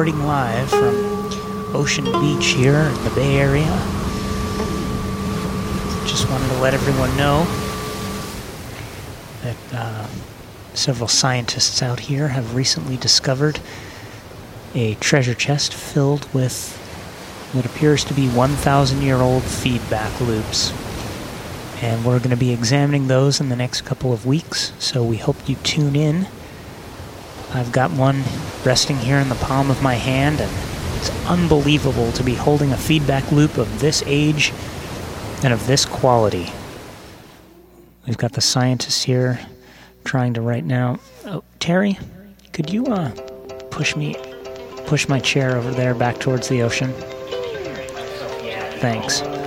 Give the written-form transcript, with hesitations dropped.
reporting live from Ocean Beach here in the Bay Area. Just wanted to let everyone know that several scientists out here have recently discovered a treasure chest filled with what appears to be 1,000-year-old feedback loops. And we're going to be examining those in the next couple of weeks, so we hope you tune in. I've got one resting here in the palm of my hand, and it's unbelievable to be holding a feedback loop of this age and of this quality. We've got the scientists here trying to right now... Oh, Terry, could you push my chair over there back towards the ocean? Thanks.